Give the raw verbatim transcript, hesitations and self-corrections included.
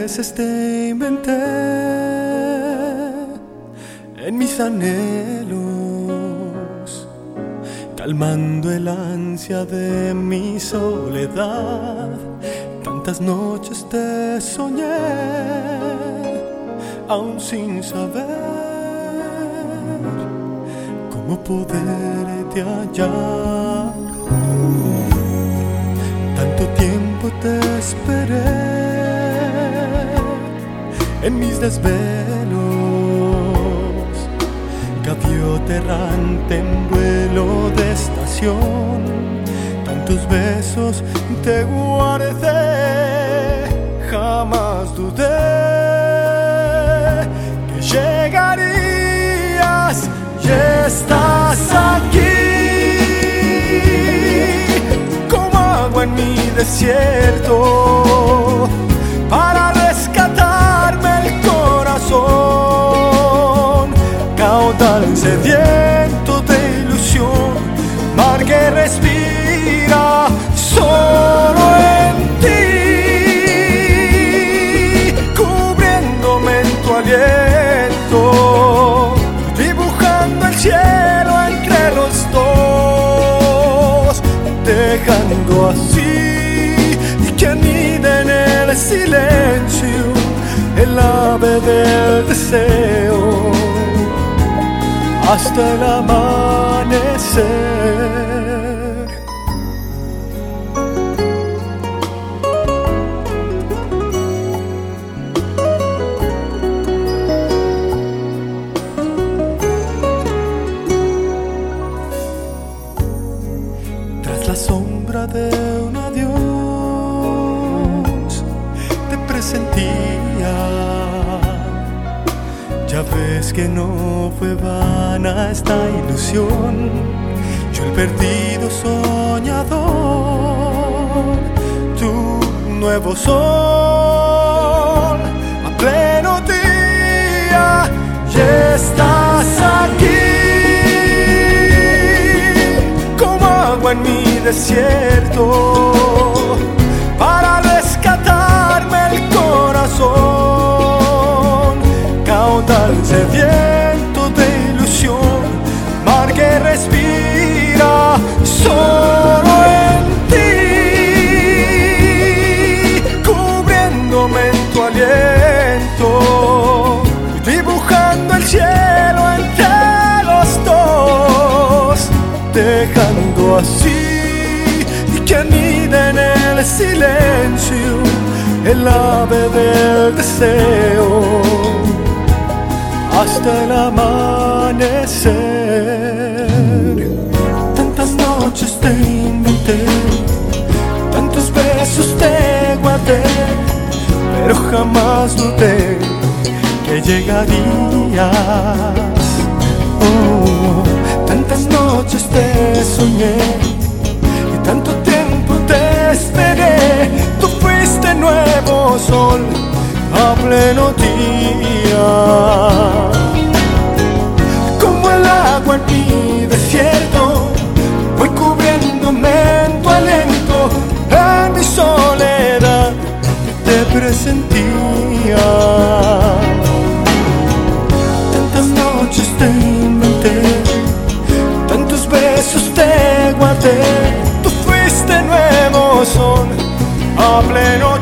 veces te inventé en mis anhelos, calmando el ansia de mi soledad. Tantas noches te soñé, aún sin saber cómo poderte hallar. Tanto tiempo te esperé en mis desvelos, gaviota errante en vuelo de estación. Tantos besos te guardé, jamás dudé que llegarías y estás aquí, como agua en mi desierto, para rescatarme el corazón. Caudal sediento de ilusión, mar que respira solo en ti, cubriéndome en tu aliento, dibujando el cielo entre los dos, dejando así que anide en el silencio el ave del deseo hasta el amanecer. Tras la sombra de un adiós te presentía. Ya ves que no fue vana esta ilusión. Yo el perdido soñador, tu nuevo sol a pleno día, y estás aquí, como agua en mi desierto, para rescatarme el corazón. Caudal sediento de ilusión, mar que respira solo en ti, cubriéndome en tu aliento, dibujando el cielo entre los dos, dejando así y que anide en el silencio el ave del deseo hasta el amanecer. Tantas noches te inventé, tantos besos te guardé, pero jamás dudé que llegarías. Oh, tantas noches te soñé y tanto tiempo te esperé. Tú fuiste nuevo sol a pleno día, como el agua en mi desierto, voy cubriéndome en tu aliento. En mi soledad te presentía. Tantas noches te inventé, tantos besos te guardé. Tú fuiste nuevo sol a pleno